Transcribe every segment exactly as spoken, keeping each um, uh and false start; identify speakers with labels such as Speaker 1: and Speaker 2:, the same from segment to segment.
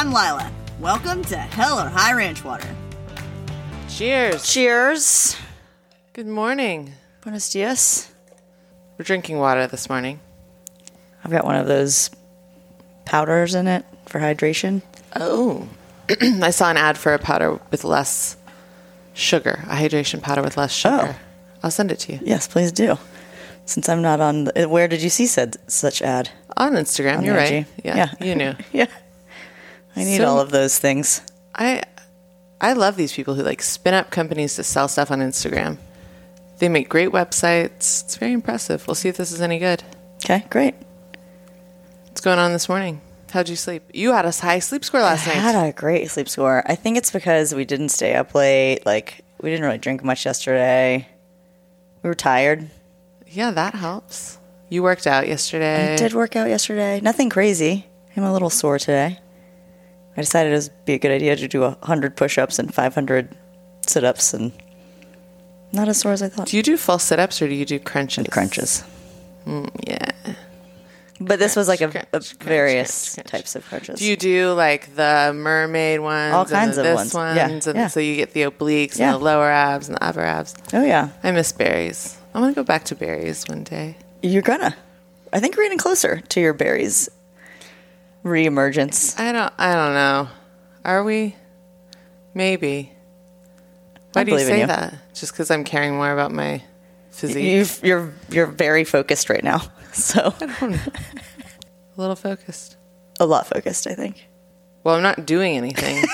Speaker 1: I'm Lila. Welcome to Hell or High Ranch Water.
Speaker 2: Cheers.
Speaker 3: Cheers.
Speaker 2: Good morning.
Speaker 3: Buenos dias.
Speaker 2: We're drinking water this morning.
Speaker 3: I've got one of those powders in it for hydration.
Speaker 2: Oh. I saw an ad for a powder with less sugar, a hydration powder with less sugar.
Speaker 3: Oh.
Speaker 2: I'll send it to you.
Speaker 3: Yes, please do. Since I'm not on... The, where did you see said such ad?
Speaker 2: On Instagram,
Speaker 3: On
Speaker 2: you're
Speaker 3: I G.
Speaker 2: right. Yeah,
Speaker 3: Yeah.
Speaker 2: you knew.
Speaker 3: Yeah. I need
Speaker 2: So-
Speaker 3: all of those things.
Speaker 2: I I love these people who like spin up companies to sell stuff on Instagram. They make great websites. It's very impressive. We'll see if this is any good.
Speaker 3: Okay, great.
Speaker 2: What's going on this morning? How'd you sleep? You had a high sleep score last
Speaker 3: I
Speaker 2: night.
Speaker 3: had a great sleep score. I think it's because we didn't stay up late. Like, we didn't really drink much yesterday. We were tired.
Speaker 2: Yeah, that helps. You worked out yesterday.
Speaker 3: I did work out yesterday. Nothing crazy. I'm a little sore today. I decided it would be a good idea to do one hundred push-ups and five hundred sit-ups, and not as sore as I thought.
Speaker 2: Do you do full sit-ups or do you do crunches?
Speaker 3: Crunches.
Speaker 2: Mm, yeah.
Speaker 3: But this was like a,
Speaker 2: Crunch,
Speaker 3: a
Speaker 2: crunch,
Speaker 3: various
Speaker 2: crunch, crunch.
Speaker 3: types of crunches.
Speaker 2: Do you do like the mermaid ones?
Speaker 3: All kinds
Speaker 2: and
Speaker 3: of
Speaker 2: the
Speaker 3: ones.
Speaker 2: this ones?
Speaker 3: Yeah,
Speaker 2: And
Speaker 3: yeah.
Speaker 2: so you get the obliques
Speaker 3: Yeah.
Speaker 2: and the lower abs and the upper abs.
Speaker 3: Oh, yeah.
Speaker 2: I miss berries. I want to go back to berries one day.
Speaker 3: You're gonna. I think we're getting closer to your berries reemergence.
Speaker 2: I don't. I don't know. Are we? Maybe. Why
Speaker 3: I
Speaker 2: do you
Speaker 3: believe in
Speaker 2: say
Speaker 3: you.
Speaker 2: that? Just because I'm caring more about my physique?
Speaker 3: You've, you're you're very focused right now, so
Speaker 2: A little focused.
Speaker 3: a lot focused, I think.
Speaker 2: Well, I'm not doing anything.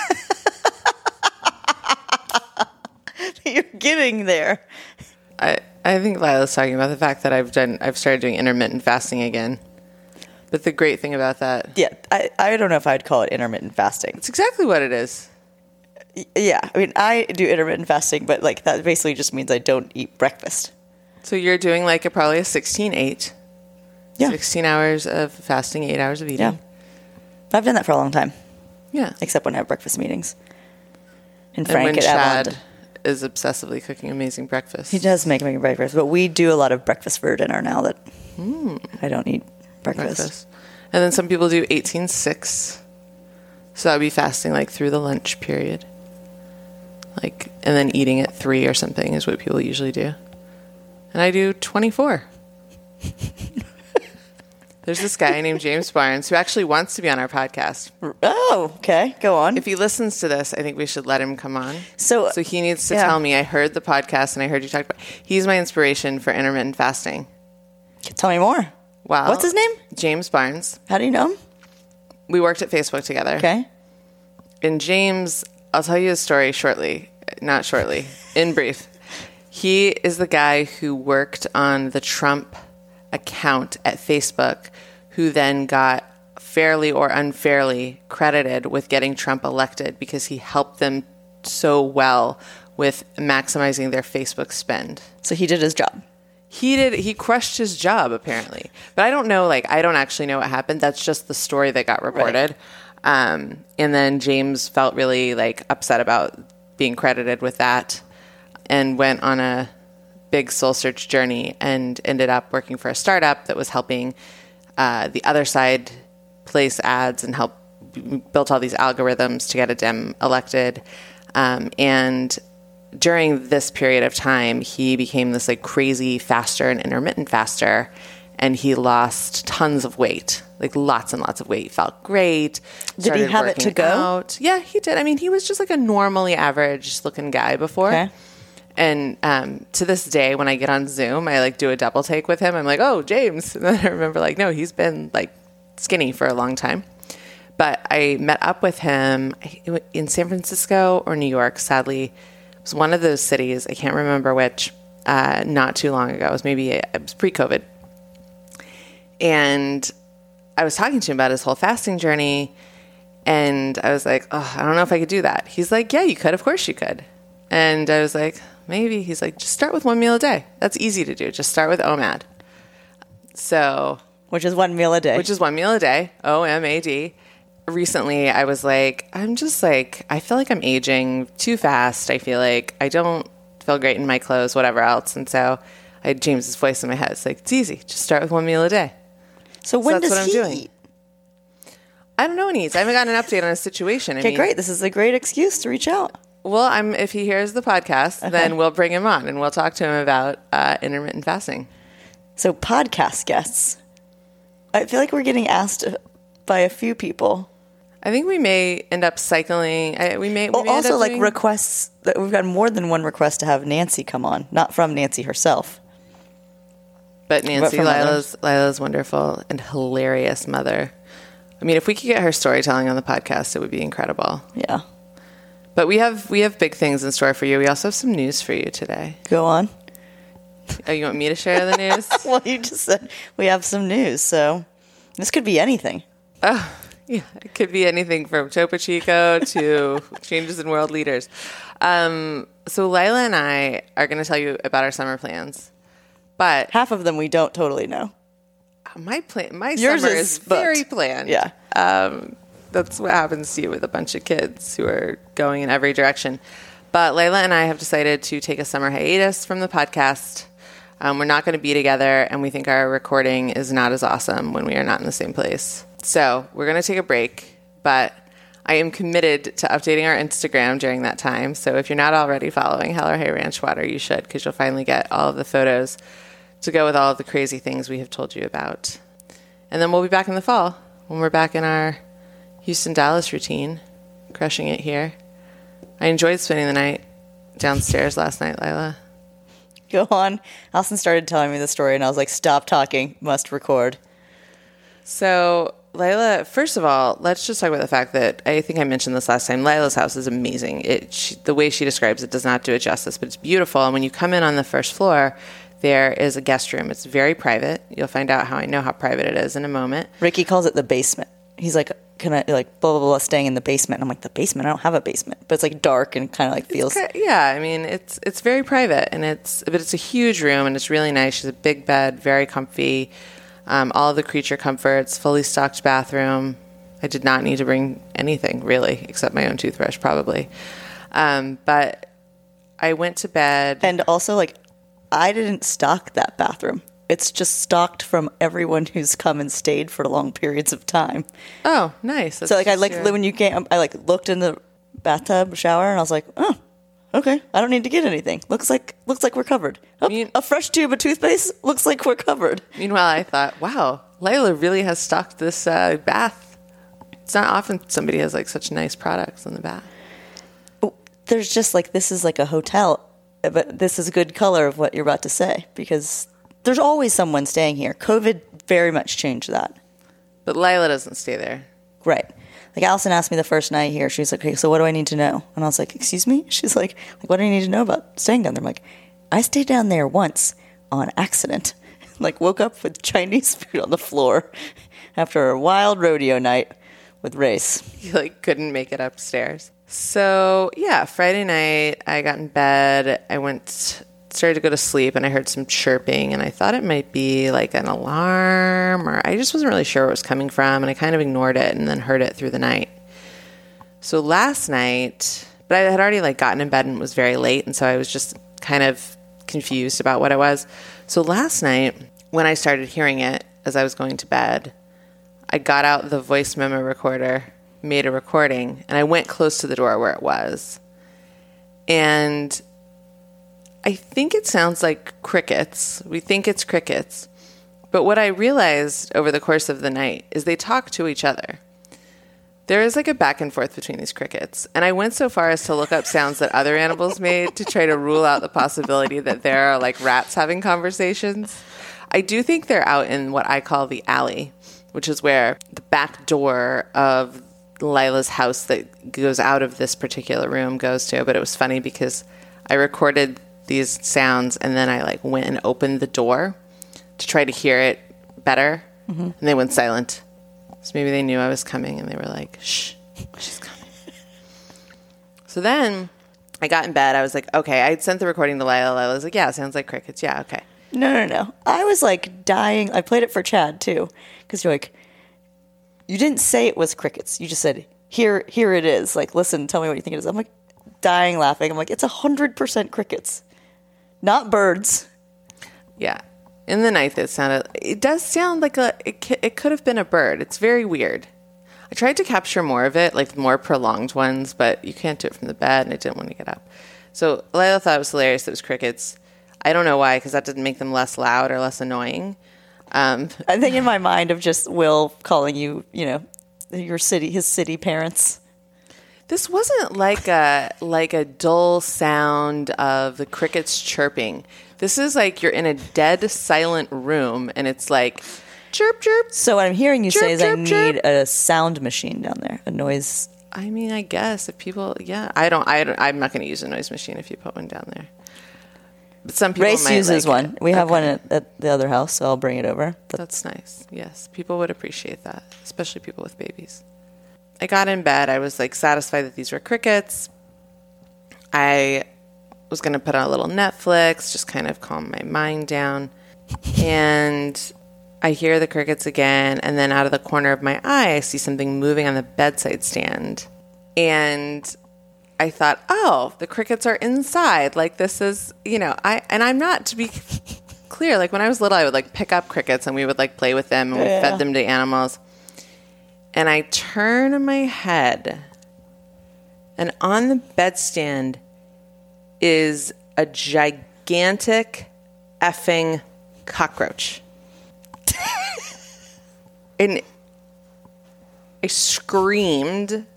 Speaker 3: You're getting there.
Speaker 2: I, I think Lila's talking about the fact that I've done I've started doing intermittent fasting again. But the great thing about that,
Speaker 3: Yeah, I, I don't know if I'd call it intermittent fasting.
Speaker 2: it's exactly what it is.
Speaker 3: Y- Yeah, I mean, I do intermittent fasting, but like that basically just means I don't eat breakfast.
Speaker 2: So you're doing like a probably a sixteen eight.
Speaker 3: Yeah.
Speaker 2: sixteen hours of fasting, eight hours of eating.
Speaker 3: Yeah. I've done that for a long time,
Speaker 2: Yeah.
Speaker 3: except when I have breakfast meetings. And
Speaker 2: And
Speaker 3: Frank
Speaker 2: when
Speaker 3: at
Speaker 2: Chad
Speaker 3: Avalon,
Speaker 2: is obsessively cooking amazing breakfast.
Speaker 3: he does make me breakfast, but we do a lot of breakfast for dinner now that I don't eat breakfast.
Speaker 2: breakfast. And then some people do eighteen six. So that would be fasting like through the lunch period. Like, and then eating at three or something is what people usually do. And I do twenty-four. There's this guy named James Barnes who actually wants to be on our podcast.
Speaker 3: Oh, okay. Go on.
Speaker 2: If he listens to this, I think we should let him come on.
Speaker 3: So-
Speaker 2: so he needs to
Speaker 3: yeah.
Speaker 2: tell me, I heard the podcast and I heard you talk about, he's my inspiration for intermittent fasting.
Speaker 3: Tell me more.
Speaker 2: Wow.
Speaker 3: What's his name?
Speaker 2: James Barnes.
Speaker 3: How do you know him?
Speaker 2: We worked at Facebook together.
Speaker 3: Okay.
Speaker 2: And James, I'll tell you his story shortly. Not shortly. In brief. He is the guy who worked on the Trump account at Facebook, who then got fairly or unfairly credited with getting Trump elected because he helped them so well with maximizing their Facebook spend.
Speaker 3: So he did his job.
Speaker 2: He did. He crushed his job, apparently. But I don't know, like, I don't actually know what happened. That's just the story that got reported. Um, and then James felt really, like, upset about being credited with that and went on a big soul search journey and ended up working for a startup that was helping uh, the other side place ads and help b- built all these algorithms to get a Dem elected. Um, and during this period of time, he became this like crazy faster and intermittent faster, and he lost tons of weight, like lots and lots of weight. He felt great.
Speaker 3: Did he
Speaker 2: started
Speaker 3: have it to
Speaker 2: working
Speaker 3: go?
Speaker 2: out. Yeah, he did. I mean, he was just like a normally average looking guy before.
Speaker 3: Okay.
Speaker 2: And um, to this day, when I get on Zoom, I like do a double take with him. I'm like, "Oh, James," and then I remember like, no, he's been like skinny for a long time. But I met up with him in San Francisco or New York. Sadly, it was one of those cities. I can't remember which. Uh, not too long ago, it was maybe it was pre-COVID, and I was talking to him about his whole fasting journey, and I was like, "Oh, I don't know if I could do that." He's like, "Yeah, you could. Of course you could." And I was like, maybe. He's like, just start with one meal a day. That's easy to do. Just start with O M A D. So,
Speaker 3: Which is one meal a day.
Speaker 2: which is one meal a day, O M A D. Recently, I was like, I'm just like, I feel like I'm aging too fast. I feel like I don't feel great in my clothes, whatever else. And so I had James's voice in my head. It's like, it's easy. Just start with one meal a day.
Speaker 3: so when
Speaker 2: that's
Speaker 3: does
Speaker 2: what I'm
Speaker 3: he
Speaker 2: doing.
Speaker 3: eat?
Speaker 2: I don't know what he needs. I haven't gotten an update on his situation. I
Speaker 3: Okay,
Speaker 2: mean,
Speaker 3: great. This is a great excuse to reach out.
Speaker 2: Well, I'm if he hears the podcast,
Speaker 3: Okay.
Speaker 2: then we'll bring him on and we'll talk to him about uh, intermittent fasting.
Speaker 3: So podcast guests. I feel like we're getting asked by a few people.
Speaker 2: I think we may end up cycling. I, we may, we
Speaker 3: Well,
Speaker 2: may end
Speaker 3: also
Speaker 2: up
Speaker 3: like
Speaker 2: doing-
Speaker 3: requests that we've got more than one request to have Nancy come on, not from Nancy herself.
Speaker 2: But Nancy,
Speaker 3: from
Speaker 2: Lila's, Lila's wonderful and hilarious mother. I mean, if we could get her storytelling on the podcast, it would be incredible.
Speaker 3: Yeah.
Speaker 2: But we have we have big things in store for you. We also have some news for you today.
Speaker 3: Go on.
Speaker 2: Oh, you want me to share the news?
Speaker 3: Well, you just said we have some news, so this could be anything.
Speaker 2: Oh, yeah. It could be anything from Topo Chico to changes in world leaders. Um, so Lila and I are going to tell you about our summer plans. But
Speaker 3: Half of them we don't totally know.
Speaker 2: my plan, my
Speaker 3: Yours
Speaker 2: summer
Speaker 3: is
Speaker 2: is very
Speaker 3: booked.
Speaker 2: planned.
Speaker 3: Yeah.
Speaker 2: Um, that's what happens to you with a bunch of kids who are going in every direction. But Layla and I have decided to take a summer hiatus from the podcast. Um, we're not going to be together, and we think our recording is not as awesome when we are not in the same place. So we're going to take a break, but I am committed to updating our Instagram during that time. So if you're not already following Hell or High Ranch Water, you should, because you'll finally get all of the photos to go with all of the crazy things we have told you about. And then we'll be back in the fall when we're back in our Houston-Dallas routine, crushing it here. I enjoyed spending the night downstairs last night, Lila.
Speaker 3: Go on. Allison started telling me the story, and I was like, stop talking. Must record.
Speaker 2: So, Lila, first of all, let's just talk about the fact that I think I mentioned this last time. Lila's house is amazing. It she, the way she describes it does not do it justice, but it's beautiful. And when you come in on the first floor, there is a guest room. It's very private. You'll find out how I know how private it is in a moment.
Speaker 3: Ricky calls it the basement. He's like, can I, like, blah, blah, blah, staying in the basement. And I'm like, the basement? I don't have a basement. But it's, like, dark and kind of, like, feels...
Speaker 2: It's, yeah, I mean, it's it's very private, and it's but it's a huge room, and it's really nice. She's a big bed, very comfy. Um, all of the creature comforts, fully stocked bathroom. I did not need to bring anything, really, except my own toothbrush, probably. Um, but I went to bed.
Speaker 3: And also, like, I didn't stock that bathroom. It's just stocked from everyone who's come and stayed for long periods of time.
Speaker 2: Oh, nice. That's
Speaker 3: So, like, I
Speaker 2: just
Speaker 3: like
Speaker 2: your-
Speaker 3: when you came, I like looked in the bathtub shower, and I was like, oh, okay, I don't need to get anything. Looks like looks like we're covered. Oh,
Speaker 2: mean-
Speaker 3: a fresh tube of toothpaste looks like we're covered.
Speaker 2: Meanwhile, I thought, wow, Layla really has stocked this uh, bath. It's not often somebody has like such nice products in the bath.
Speaker 3: There's just like this is like a hotel, but this is a good color of what you're about to say because there's always someone staying here. COVID very much changed that.
Speaker 2: But Layla doesn't stay there.
Speaker 3: Right. Like Allison asked me the first night here, she was like, okay, so what do I need to know? And I was like, excuse me? She's like, like, what do I need to know about staying down there? I'm like, I stayed down there once on accident. Like woke up with Chinese food on the floor after a wild rodeo night with Race.
Speaker 2: You like couldn't make it upstairs. So yeah, Friday night I got in bed. I went started to go to sleep and I heard some chirping and I thought it might be like an alarm or I just wasn't really sure where it was coming from and I kind of ignored it and then heard it through the night. So last night, but I had already like gotten in bed and it was very late and so I was just kind of confused about what it was. So last night when I started hearing it as I was going to bed, I got out the voice memo recorder, made a recording, and I went close to the door where it was. And I think it sounds like crickets. We think it's crickets. But what I realized over the course of the night is they talk to each other. There is like a back and forth between these crickets. And I went so far as to look up sounds that other animals made to try to rule out the possibility that there are like rats having conversations. I do think they're out in what I call the alley, which is where the back door of Lila's house that goes out of this particular room goes to. But it was funny because I recorded these sounds and then I like went and opened the door to try to hear it better. Mm-hmm. And they went silent. So maybe they knew I was coming and they were like, shh, she's coming. So then I got in bed. I was like, okay, I sent the recording to Lila. Lila was like, yeah, it sounds like crickets. Yeah, okay.
Speaker 3: No, no, no. I was like dying. I played it for Chad too, because you're like, you didn't say it was crickets. You just said, here, here it is. Like, listen, tell me what you think it is. I'm like dying laughing. I'm like, it's a hundred percent crickets, not birds.
Speaker 2: Yeah. In the night, that sounded, it does sound like a, it, it could have been a bird. It's very weird. I tried to capture more of it, like more prolonged ones, but you can't do it from the bed, and I didn't want to get up. So Layla thought it was hilarious that it was crickets. I don't know why, because that didn't make them less loud or less annoying. Um,
Speaker 3: I think in my mind of just Will calling you, you know, your city, his city parents.
Speaker 2: This wasn't like a like a dull sound of the crickets chirping. This is like you're in a dead, silent room, and it's like chirp, chirp.
Speaker 3: So what I'm hearing you
Speaker 2: Chirp,
Speaker 3: say is
Speaker 2: chirp,
Speaker 3: I
Speaker 2: chirp.
Speaker 3: need a sound machine down there, a noise.
Speaker 2: I mean, I guess if people, yeah, I don't, I don't I'm not going to use a noise machine if you put one down there. But some people
Speaker 3: Race
Speaker 2: might
Speaker 3: uses
Speaker 2: like
Speaker 3: one.
Speaker 2: it.
Speaker 3: We have
Speaker 2: Okay.
Speaker 3: one at, at the other house, so I'll bring it over. But
Speaker 2: That's nice. Yes, people would appreciate that, especially people with babies. I got in bed. I was like satisfied that these were crickets. I was going to put on a little Netflix, just kind of calm my mind down. And I hear the crickets again. And then out of the corner of my eye, I see something moving on the bedside stand. And I thought, oh, the crickets are inside. Like this is, you know, I, and I'm not, to be clear, like when I was little, I would like pick up crickets and we would like play with them and we
Speaker 3: Yeah.
Speaker 2: fed them to animals. And I turn my head, and on the bedstand is a gigantic effing cockroach. And I screamed, and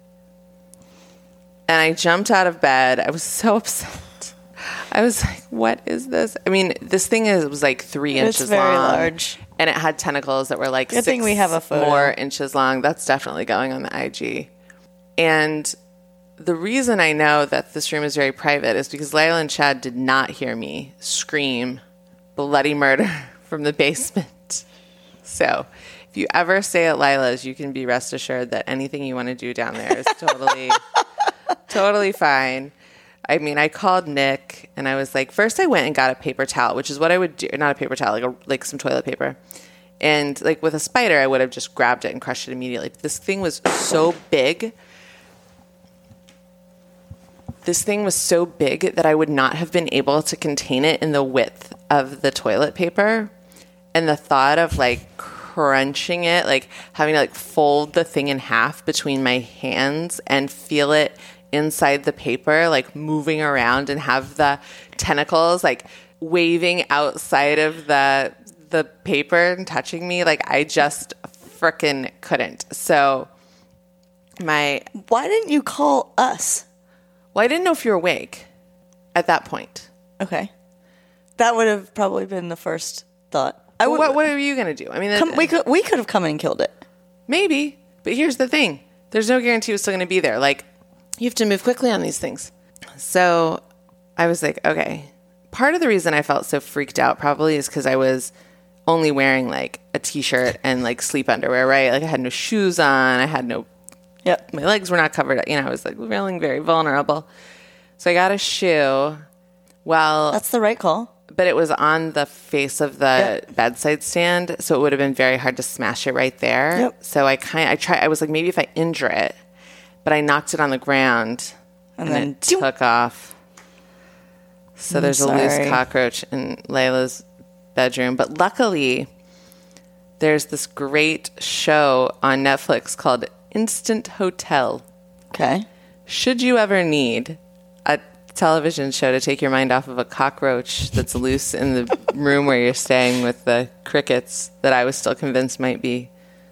Speaker 2: I jumped out of bed. I was so upset. I was like, what is this? I mean, this thing is was like three
Speaker 3: It's
Speaker 2: inches
Speaker 3: very
Speaker 2: long.
Speaker 3: large.
Speaker 2: And it had tentacles that were like
Speaker 3: Good
Speaker 2: six
Speaker 3: thing we have a photo.
Speaker 2: more inches long. That's definitely going on the I G. And the reason I know that this room is very private is because Layla and Chad did not hear me scream bloody murder from the basement. So if you ever stay at Lila's, you can be rest assured that anything you want to do down there is totally, totally fine. I mean, I called Nick and I was like, first I went and got a paper towel, which is what I would do. Not a paper towel, like a, like some toilet paper. And like with a spider, I would have just grabbed it and crushed it immediately. But this thing was so big. This thing was so big that I would not have been able to contain it in the width of the toilet paper. And the thought of like crunching it, like having to like fold the thing in half between my hands and feel it inside the paper, like moving around and have the tentacles like waving outside of the the paper and touching me, like I just frickin' couldn't. So my
Speaker 3: Why didn't you call us?
Speaker 2: well, I didn't know if you were awake at that point.
Speaker 3: Okay. That would have probably been the first thought. I would,
Speaker 2: What what are you gonna do? I mean,
Speaker 3: come, we could we could have come in and killed it.
Speaker 2: maybe, but here's the thing: there's no guarantee it was still gonna be there. Like, you have to move quickly on these things. So I was like, okay. Part of the reason I felt so freaked out probably is because I was only wearing like a t-shirt and like sleep underwear, right? Like I had no shoes on. I had no,
Speaker 3: Yep.
Speaker 2: my legs were not covered. You know, I was like feeling very vulnerable. So I got a shoe. Well,
Speaker 3: That's the right call.
Speaker 2: but it was on the face of the
Speaker 3: Yep.
Speaker 2: bedside stand, so it would have been very hard to smash it right there.
Speaker 3: Yep.
Speaker 2: So I kind I tried. I was like, maybe if I injure it, but I knocked it on the ground and,
Speaker 3: And then
Speaker 2: it took off. So there's a loose
Speaker 3: sorry.
Speaker 2: cockroach in Layla's bedroom, but luckily there's this great show on Netflix called Instant Hotel.
Speaker 3: Okay.
Speaker 2: Should you ever need a television show to take your mind off of a cockroach that's loose in the room where you're staying with the crickets that I was still convinced might be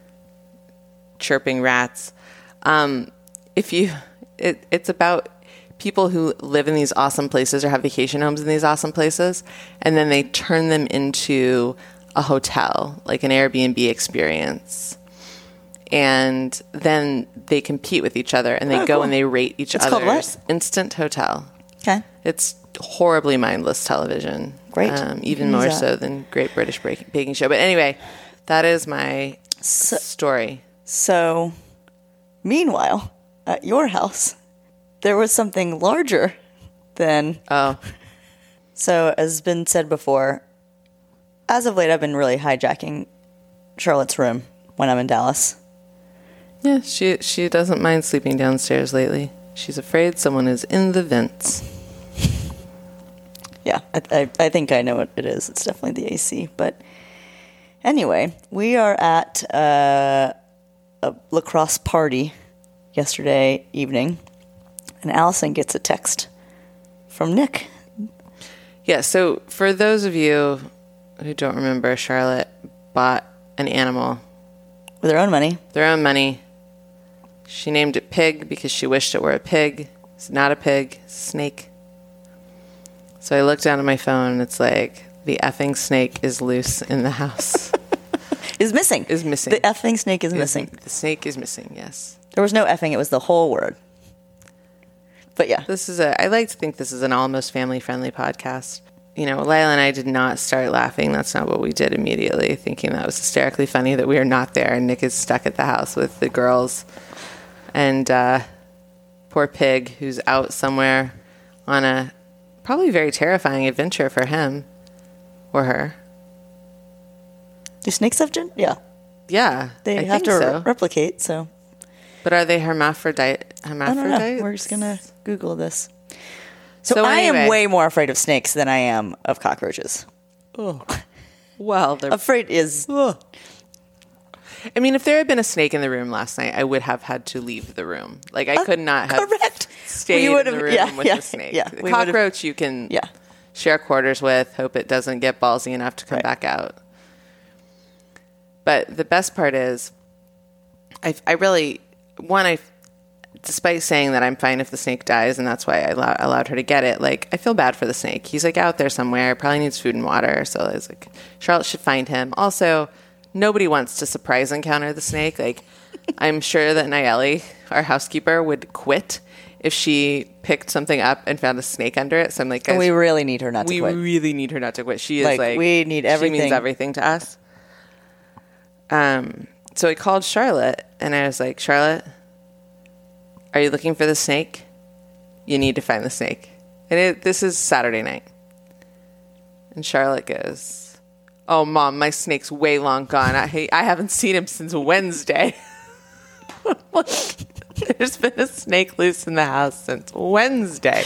Speaker 2: chirping rats, um, if you, it, it's about people who live in these awesome places or have vacation homes in these awesome places, and then they turn them into a hotel, like an Airbnb experience. And then they compete with each other, and they
Speaker 3: Oh,
Speaker 2: go
Speaker 3: cool.
Speaker 2: and they rate each
Speaker 3: It's called
Speaker 2: other's
Speaker 3: what?
Speaker 2: Instant Hotel.
Speaker 3: Okay.
Speaker 2: It's horribly mindless television.
Speaker 3: Great.
Speaker 2: Um,
Speaker 3: You
Speaker 2: even
Speaker 3: can use
Speaker 2: more
Speaker 3: that.
Speaker 2: so than Great British Bake- Baking Show. But anyway, that is my
Speaker 3: So-
Speaker 2: story.
Speaker 3: So, meanwhile, at your house, there was something larger than.
Speaker 2: Oh,
Speaker 3: So, as has been said before, as of late, I've been really hijacking Charlotte's room when I'm in Dallas.
Speaker 2: yeah. She she doesn't mind sleeping downstairs lately. She's afraid someone is in the vents.
Speaker 3: Yeah, I, I, I think I know what it is. It's definitely the A C. But anyway, we are at uh, a lacrosse party yesterday evening, and Allison gets a text from Nick.
Speaker 2: Yeah, so for those of you who don't remember, Charlotte bought an animal.
Speaker 3: With her own money.
Speaker 2: Their own money. She named it Pig because she wished it were a pig. It's not a pig, it's a snake. So I looked down at my phone and it's like, the effing snake is loose in the house.
Speaker 3: Is missing.
Speaker 2: Is missing.
Speaker 3: The effing snake is
Speaker 2: Is-
Speaker 3: missing.
Speaker 2: The snake is missing, yes.
Speaker 3: There was no effing, it was the whole word. But yeah.
Speaker 2: This is a, I like to think this is an almost family-friendly podcast. You know, Lila and I did not start laughing. That's not what we did immediately, thinking that was hysterically funny that we are not there and Nick is stuck at the house with the girls. And uh, poor Pig, who's out somewhere on a probably very terrifying adventure for him or her.
Speaker 3: Do snakes have gin? Yeah.
Speaker 2: Yeah,
Speaker 3: They
Speaker 2: I
Speaker 3: have
Speaker 2: think
Speaker 3: to
Speaker 2: so.
Speaker 3: re- replicate, so.
Speaker 2: But are they hermaphrodite?
Speaker 3: I don't know.
Speaker 2: Hermaphrodites?
Speaker 3: We're just going to Google this. So,
Speaker 2: So
Speaker 3: I
Speaker 2: anyway.
Speaker 3: am way more afraid of snakes than I am of cockroaches.
Speaker 2: Well, they're
Speaker 3: Afraid is.
Speaker 2: I mean, if there had been a snake in the room last night, I would have had to leave the room. Like, I could not have
Speaker 3: Correct.
Speaker 2: stayed
Speaker 3: We
Speaker 2: in
Speaker 3: would've-
Speaker 2: the room
Speaker 3: yeah,
Speaker 2: with
Speaker 3: yeah,
Speaker 2: the snake.
Speaker 3: yeah,
Speaker 2: The
Speaker 3: we would've-
Speaker 2: cockroach, you can
Speaker 3: Yeah.
Speaker 2: share quarters with, hope it doesn't get ballsy enough to come
Speaker 3: Right.
Speaker 2: back out. But the best part is, I, I really, one, I, despite saying that I'm fine if the snake dies, and that's why I allow, allowed her to get it, like, I feel bad for the snake. He's, like, out there somewhere, probably needs food and water, so I was like, Charlotte should find him. Also, nobody wants to surprise encounter the snake. Like, I'm sure that Nayeli, our housekeeper, would quit if she picked something up and found a snake under it. So I'm like, guys,
Speaker 3: And we really need her not to
Speaker 2: we
Speaker 3: quit.
Speaker 2: really need her not to quit. She is
Speaker 3: Like,
Speaker 2: like,
Speaker 3: we need
Speaker 2: She
Speaker 3: everything.
Speaker 2: means everything to us. Um, so I called Charlotte and I was like, Charlotte, are you looking for the snake? You need to find the snake. And it, this is Saturday night. And Charlotte goes, oh, Mom, my snake's way long gone. I hate, I haven't seen him since Wednesday. There's been a snake loose in the house since Wednesday.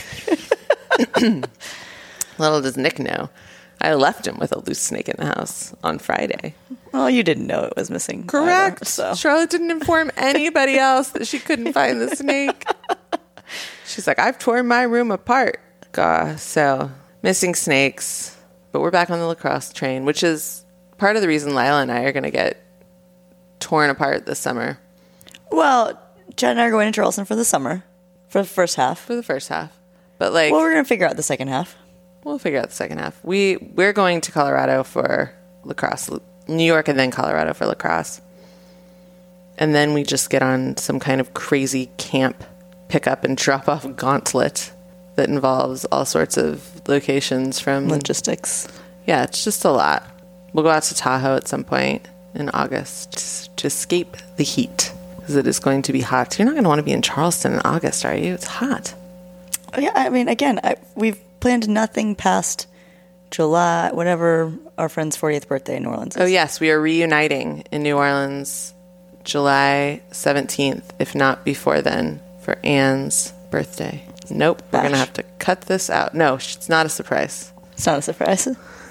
Speaker 2: Little does Nick know, I left him with a loose snake in the house on Friday.
Speaker 3: Well, you didn't know it was missing.
Speaker 2: Correct.
Speaker 3: either, so.
Speaker 2: Charlotte didn't inform anybody else that she couldn't find the snake. She's like, I've torn my room apart. God, so missing snakes. But we're back on the lacrosse train, which is part of the reason Lila and I are going to get torn apart this summer
Speaker 3: Well, Chad and I are going to Charleston for the summer, for the first half.
Speaker 2: for the first half. But like,
Speaker 3: Well, we're going to figure out the second half.
Speaker 2: we'll figure out the second half. We we're going to Colorado for lacrosse, New York, and then Colorado for lacrosse, and then we just get on some kind of crazy camp pick up and drop off gauntlet that involves all sorts of locations from
Speaker 3: Logistics.
Speaker 2: Yeah, it's just a lot. We'll go out to Tahoe at some point in August to escape the heat because it is going to be hot. You're not going to want to be in Charleston in August, are you? It's hot.
Speaker 3: Oh, yeah, I mean, again, I, we've planned nothing past July, whatever our friend's fortieth birthday in New Orleans is.
Speaker 2: Oh, yes, we are reuniting in New Orleans July seventeenth, if not before then, for Anne's birthday. Nope, we're going to
Speaker 3: Bash.
Speaker 2: have to cut this out. No, it's not a surprise.
Speaker 3: It's not a surprise.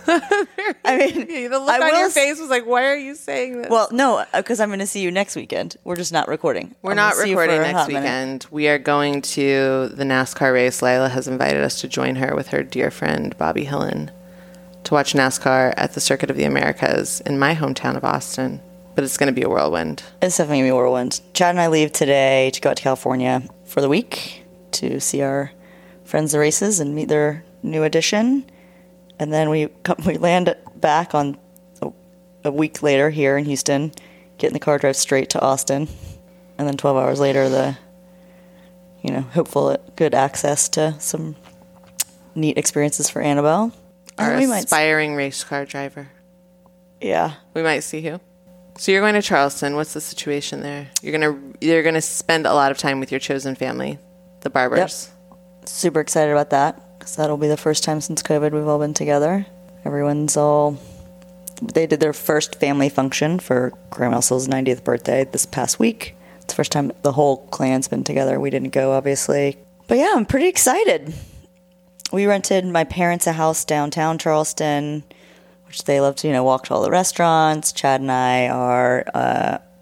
Speaker 3: I mean,
Speaker 2: The look
Speaker 3: I
Speaker 2: on
Speaker 3: will
Speaker 2: your
Speaker 3: s-
Speaker 2: face was like, why are you saying this?
Speaker 3: Well, no, because I'm going to see you next weekend. We're just not recording.
Speaker 2: We're
Speaker 3: I'm
Speaker 2: not
Speaker 3: gonna see you for
Speaker 2: recording
Speaker 3: a
Speaker 2: next
Speaker 3: hot minute.
Speaker 2: weekend. We are going to the NASCAR race. Lila has invited us to join her with her dear friend, Bobby Hillen, to watch NASCAR at the Circuit of the Americas in my hometown of Austin. But it's going to be a whirlwind.
Speaker 3: It's definitely going to be a whirlwind. Chad and I leave today to go out to California for the week to see our friends the races and meet their new addition. And then we come, we land back on a, a week later here in Houston, get in the car, drive straight to Austin. And then twelve hours later, the, you know, hopeful good access to some neat experiences for Annabelle.
Speaker 2: Our
Speaker 3: And we might,
Speaker 2: aspiring race car driver.
Speaker 3: yeah.
Speaker 2: We might see who. So you're going to Charleston. What's the situation there? You're gonna you're gonna spend a lot of time with your chosen family, the Barbers.
Speaker 3: Super excited about that because that'll be the first time since COVID we've all been together. Everyone's all. They did their first family function for Grandma Elsie's ninetieth birthday this past week. It's the first time the whole clan's been together. We didn't go, obviously. But yeah, I'm pretty excited. We rented my parents a house downtown Charleston, which they love to, you know, walk to all the restaurants. Chad and I are uh,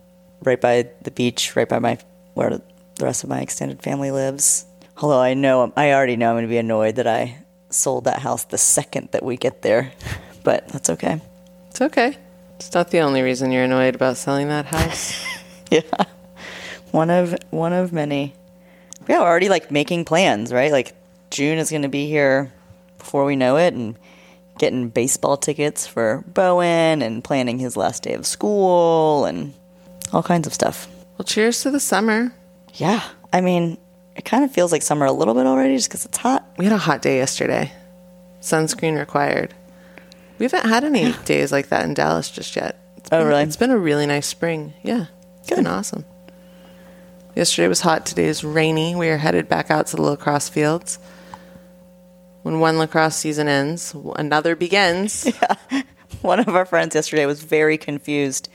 Speaker 3: right by the beach, right by my where the rest of my extended family lives. Although I know, I already know I'm going to be annoyed that I sold that house the second that we get there. But that's okay.
Speaker 2: It's okay. It's not the only reason you're annoyed about selling that house.
Speaker 3: Yeah. One of one of many. Yeah, we're already like making plans, right? Like June is going to be here before we know it, and getting baseball tickets for Bowen and planning his last day of school and all kinds of stuff.
Speaker 2: Well, cheers to the summer.
Speaker 3: Yeah. I mean, it kind of feels like summer a little bit already just because it's hot.
Speaker 2: We had a hot day yesterday. Sunscreen required. We haven't had any days like that in Dallas just yet. It's
Speaker 3: Oh,
Speaker 2: been,
Speaker 3: really?
Speaker 2: It's been a really nice spring. Yeah. It's
Speaker 3: Good.
Speaker 2: been awesome. Yesterday was hot. Today is rainy. We are headed back out to the lacrosse fields. When one lacrosse season ends, another begins.
Speaker 3: Yeah. One of our friends yesterday was very confused.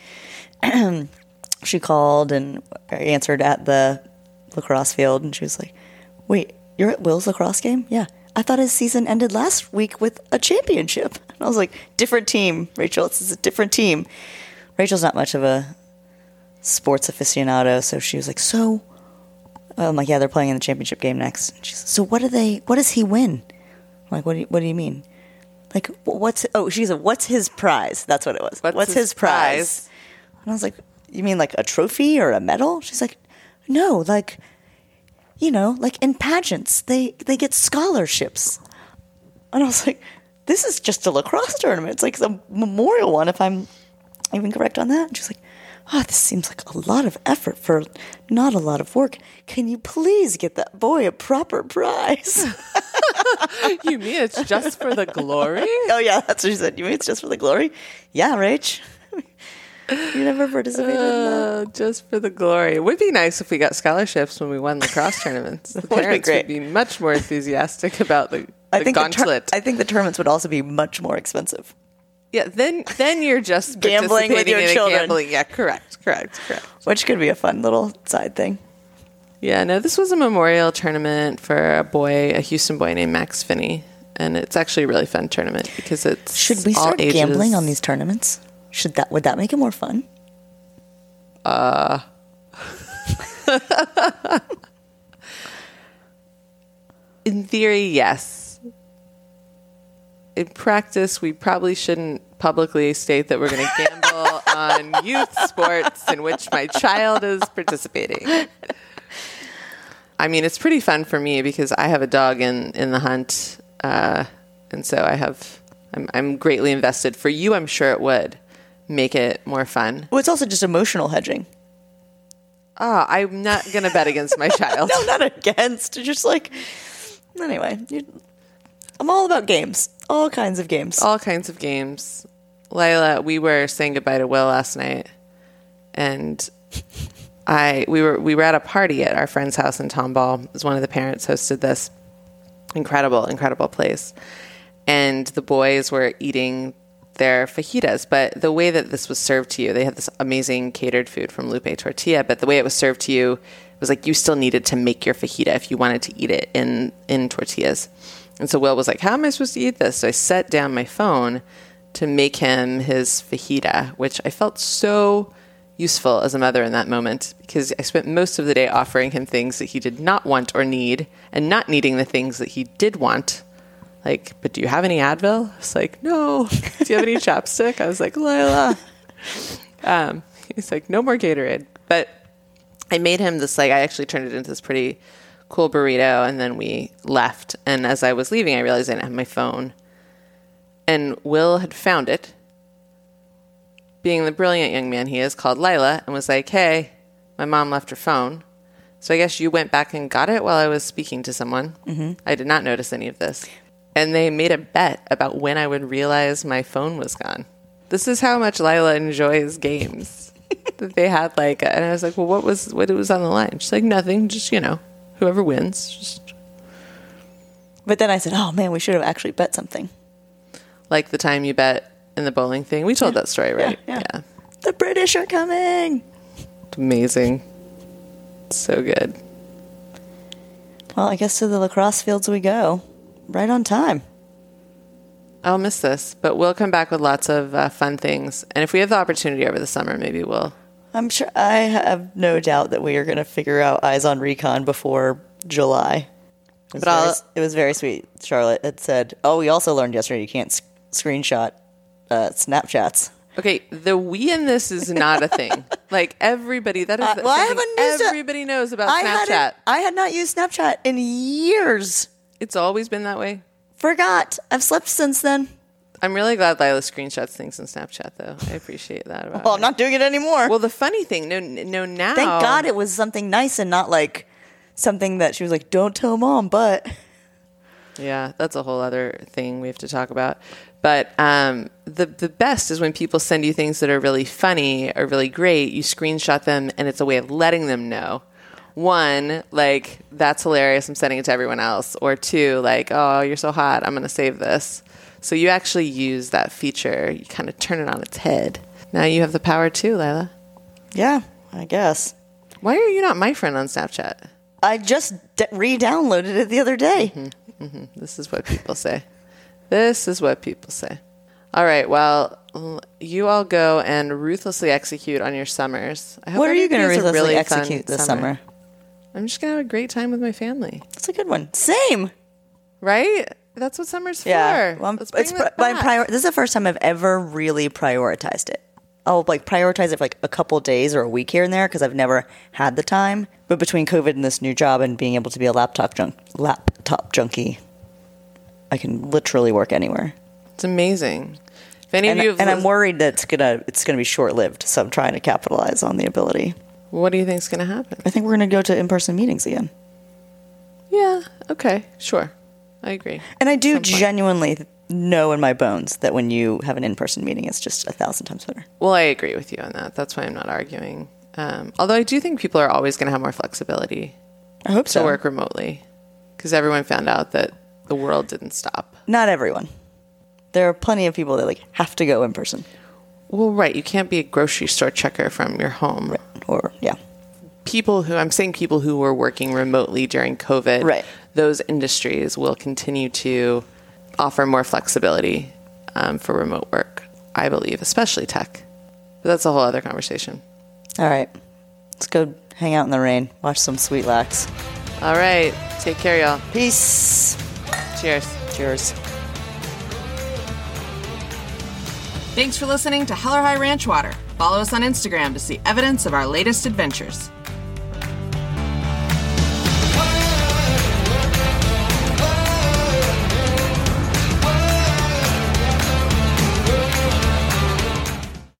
Speaker 3: She called and answered at the lacrosse field, and she was like, wait, you're at Will's lacrosse game? Yeah. I thought his season ended last week with a championship. And I was like, different team, Rachel. This is a different team. Rachel's not much of a sports aficionado, so she was like, so? I'm like, yeah, they're playing in the championship game next. And she's like, so what do they, what does he win? I'm like, what do you, what do you mean? Like, what's, oh, she's like, what's his prize? That's what it was.
Speaker 2: What's
Speaker 3: What's,
Speaker 2: his
Speaker 3: his, prize?
Speaker 2: prize?
Speaker 3: And I was like, you mean like a trophy or a medal? She's like, no, like, you know, like in pageants, they, they get scholarships. And I was like, this is just a lacrosse tournament. It's like a memorial one, if I'm even correct on that. And she's like, oh, this seems like a lot of effort for not a lot of work. Can you please get that boy a proper prize?
Speaker 2: You mean it's just for the glory?
Speaker 3: Oh, yeah, that's what she said. You mean it's just for the glory? Yeah, Rach. You never participated in that?
Speaker 2: Uh, just for the glory. It would be nice if we got scholarships when we won lacrosse tournaments. The
Speaker 3: That would be
Speaker 2: parents
Speaker 3: great.
Speaker 2: would be much more enthusiastic about the, the
Speaker 3: I think the tur-
Speaker 2: gauntlet.
Speaker 3: I think the tournaments would also be much more expensive.
Speaker 2: Yeah, then then you're just
Speaker 3: Gambling with
Speaker 2: participating
Speaker 3: your
Speaker 2: in a
Speaker 3: children.
Speaker 2: Gambling. Yeah, correct, correct, correct.
Speaker 3: Which could be a fun little side thing.
Speaker 2: Yeah, no, this was a memorial tournament for a boy, a Houston boy named Max Finney, and it's actually a really fun tournament because it's
Speaker 3: Should we
Speaker 2: all
Speaker 3: start
Speaker 2: ages.
Speaker 3: gambling on these tournaments? Should that would that make it more fun?
Speaker 2: Uh, in theory, yes. In practice, we probably shouldn't publicly state that we're going to gamble on youth sports in which my child is participating. I mean, it's pretty fun for me because I have a dog in, in the hunt, uh, and so I have. I'm, I'm greatly invested. For you, I'm sure it would make it more fun.
Speaker 3: Well, it's also just emotional hedging.
Speaker 2: Ah, I'm not going to bet against my child.
Speaker 3: No, not against. Just like anyway, you, I'm all about games, all kinds of games.
Speaker 2: All kinds of games. Lila, we were saying goodbye to Will last night, and I we were we were at a party at our friend's house in Tomball. It was one of the parents hosted this incredible, incredible place, and the boys were eating their fajitas. But the way that this was served to you, they had this amazing catered food from Lupe Tortilla, but the way it was served to you was like you still needed to make your fajita if you wanted to eat it in in tortillas. And so Will was like, how am I supposed to eat this? So I set down my phone to make him his fajita, which I felt so useful as a mother in that moment because I spent most of the day offering him things that he did not want or need and not needing the things that he did want. Like, but do you have any Advil? I was like, no. Do you have any chapstick? I was like, Lila. Um, he's like, no more Gatorade. But I made him this, like, I actually turned it into this pretty cool burrito, and then we left. And as I was leaving, I realized I didn't have my phone. And Will had found it, being the brilliant young man he is, called Lila, and was like, hey, my mom left her phone. So I guess you went back and got it while I was speaking to someone. Mm-hmm. I did not notice any of this. And they made a bet about when I would realize my phone was gone. This is how much Lila enjoys games. That they had like, and I was like, well, what was, what was on the line? She's like, nothing, just, you know, whoever wins. Just
Speaker 3: But then I said, oh man, we should have actually bet something.
Speaker 2: like the time you bet in the bowling thing. We told
Speaker 3: Yeah.
Speaker 2: that story, right?
Speaker 3: Yeah, yeah. The British are coming.
Speaker 2: Amazing. So good.
Speaker 3: Well, I guess to the lacrosse fields we go. Right on time.
Speaker 2: I'll miss this, but we'll come back with lots of uh, fun things. And if we have the opportunity over the summer, maybe we'll
Speaker 3: I'm sure. I have no doubt that we are going to figure out Eyes on Recon before July. It was,
Speaker 2: But I'll-
Speaker 3: very, it was very sweet. Charlotte had said, "Oh, we also learned yesterday you can't s- screenshot uh, Snapchats."
Speaker 2: Okay, the we in this is not a thing. Like everybody, that is
Speaker 3: Uh, well, I
Speaker 2: something
Speaker 3: haven't used it.
Speaker 2: everybody knows about
Speaker 3: I
Speaker 2: Snapchat.
Speaker 3: hadn't- I had not used Snapchat in years.
Speaker 2: It's always been that way.
Speaker 3: Forgot. I've slept since then.
Speaker 2: I'm really glad Lila screenshots things in Snapchat, though. I appreciate that about
Speaker 3: Well,
Speaker 2: her.
Speaker 3: I'm not doing it anymore.
Speaker 2: Well, the funny thing, no, no, now.
Speaker 3: Thank God it was something nice and not like something that she was like, "Don't tell mom," but
Speaker 2: Yeah, that's a whole other thing we have to talk about. But um, the the best is when people send you things that are really funny or really great. You screenshot them, and it's a way of letting them know. One, like, that's hilarious. I'm sending it to everyone else. Or two, like, oh, you're so hot. I'm going to save this. So you actually use that feature. You kind of turn it on its head. Now you have the power too, Lila.
Speaker 3: yeah, I guess.
Speaker 2: Why are you not my friend on Snapchat?
Speaker 3: I just d- re-downloaded it the other day.
Speaker 2: Mm-hmm. This is what people say. This is what people say. All right. Well, l- you all go and ruthlessly execute on your summers. I hope
Speaker 3: What are you
Speaker 2: everybody
Speaker 3: going to
Speaker 2: has a
Speaker 3: ruthlessly
Speaker 2: really fun
Speaker 3: execute this summer?
Speaker 2: I'm just going to have a great time with my family.
Speaker 3: That's a good one. Same.
Speaker 2: Right? That's what summer's
Speaker 3: Yeah.
Speaker 2: for.
Speaker 3: Well, I'm-
Speaker 2: Let's bring
Speaker 3: it's
Speaker 2: that
Speaker 3: pri- my
Speaker 2: back.
Speaker 3: prior- this is the first time I've ever really prioritized it. I'll like prioritize it for like a couple days or a week here and there because I've never had the time. But between COVID and this new job and being able to be a laptop junk laptop junkie, I can literally work anywhere.
Speaker 2: It's amazing. If any
Speaker 3: And,
Speaker 2: of you have
Speaker 3: and I'm
Speaker 2: lis-
Speaker 3: worried that it's gonna it's gonna be short lived. So I'm trying to capitalize on the ability.
Speaker 2: what do you think's going to happen?
Speaker 3: I think we're gonna go to in person meetings again.
Speaker 2: Yeah. Okay. Sure. I agree.
Speaker 3: And I do
Speaker 2: Some point.
Speaker 3: genuinely know in my bones that when you have an in person meeting, it's just a thousand times better.
Speaker 2: Well, I agree with you on that. That's why I'm not arguing. Um, although I do think people are always going to have more flexibility
Speaker 3: I hope
Speaker 2: to
Speaker 3: so.
Speaker 2: work remotely because everyone found out that the world didn't stop.
Speaker 3: Not everyone. There are plenty of people that like have to go in person.
Speaker 2: Well, right. You can't be a grocery store checker from your home.
Speaker 3: Right. Or yeah.
Speaker 2: People who, I'm saying people who were working remotely during COVID,
Speaker 3: Right.
Speaker 2: those industries will continue to offer more flexibility um, for remote work, I believe, especially tech. But that's a whole other conversation.
Speaker 3: All right. Let's go hang out in the rain. Watch some Sweet Lax.
Speaker 2: All right. Take care, y'all.
Speaker 3: Peace.
Speaker 2: Cheers.
Speaker 3: Cheers.
Speaker 1: Thanks for listening to Hell or High Ranch Water. Follow us on Instagram to see evidence of our latest adventures.